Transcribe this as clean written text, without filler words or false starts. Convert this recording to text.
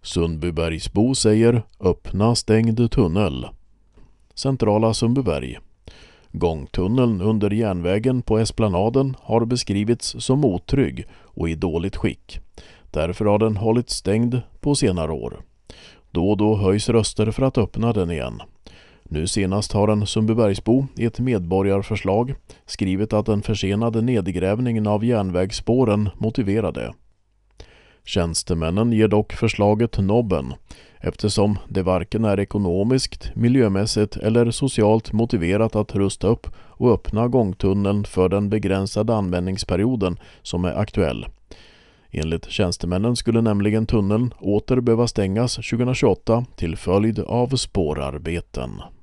Sundbybergsbo säger öppna stängd tunnel. Centrala Sundbyberg. Gångtunneln under järnvägen på Esplanaden har beskrivits som otrygg och i dåligt skick. Därför har den hållits stängd på senare år. Då och då höjs röster för att öppna den igen. Nu senast har en Sundbybergsbo i ett medborgarförslag skrivit att den försenade nedgrävningen av järnvägsspåren motiverade. Tjänstemännen ger dock förslaget nobben eftersom det varken är ekonomiskt, miljömässigt eller socialt motiverat att rusta upp och öppna gångtunneln för den begränsade användningsperioden som är aktuell. Enligt tjänstemännen skulle nämligen tunneln åter behöva stängas 2028 till följd av spårarbeten.